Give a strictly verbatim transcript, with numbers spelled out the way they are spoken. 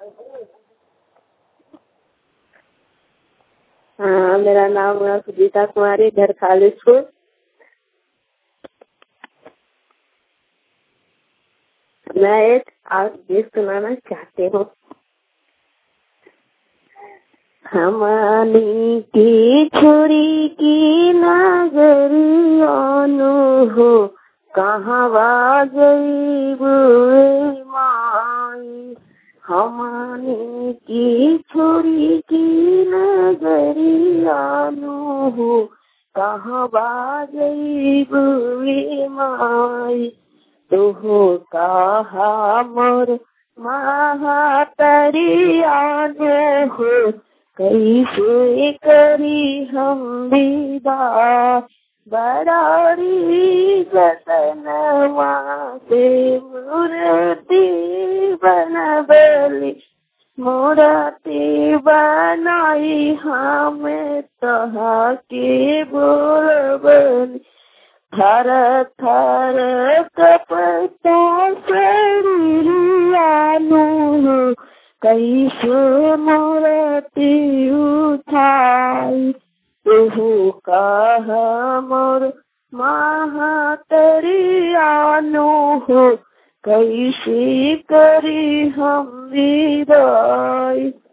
हाँ, मेरा नाम है सुजीता कुमारी, घर खालिशपुर। मैं एक आज गीत सुनाना चाहती हूँ। हमानी की छोरी की नगरिया हो, कहाँ गई बुए माई। हमानी की छोरी की नगरिया हो, कहाँ गई बुए माई। तुहो कहा मोर महातरिया हो, कैसे करी हम विदा। बड़ारी जतनवा से मूर्ति बनबली, मूर्ति बनाई हमें तहा के बोलबली। थर थर कपता शरीरियानु, कैसे मूर्ति उठाई। तुहु कह मोर महातरियानु हो, कैसे करी हम विदाई।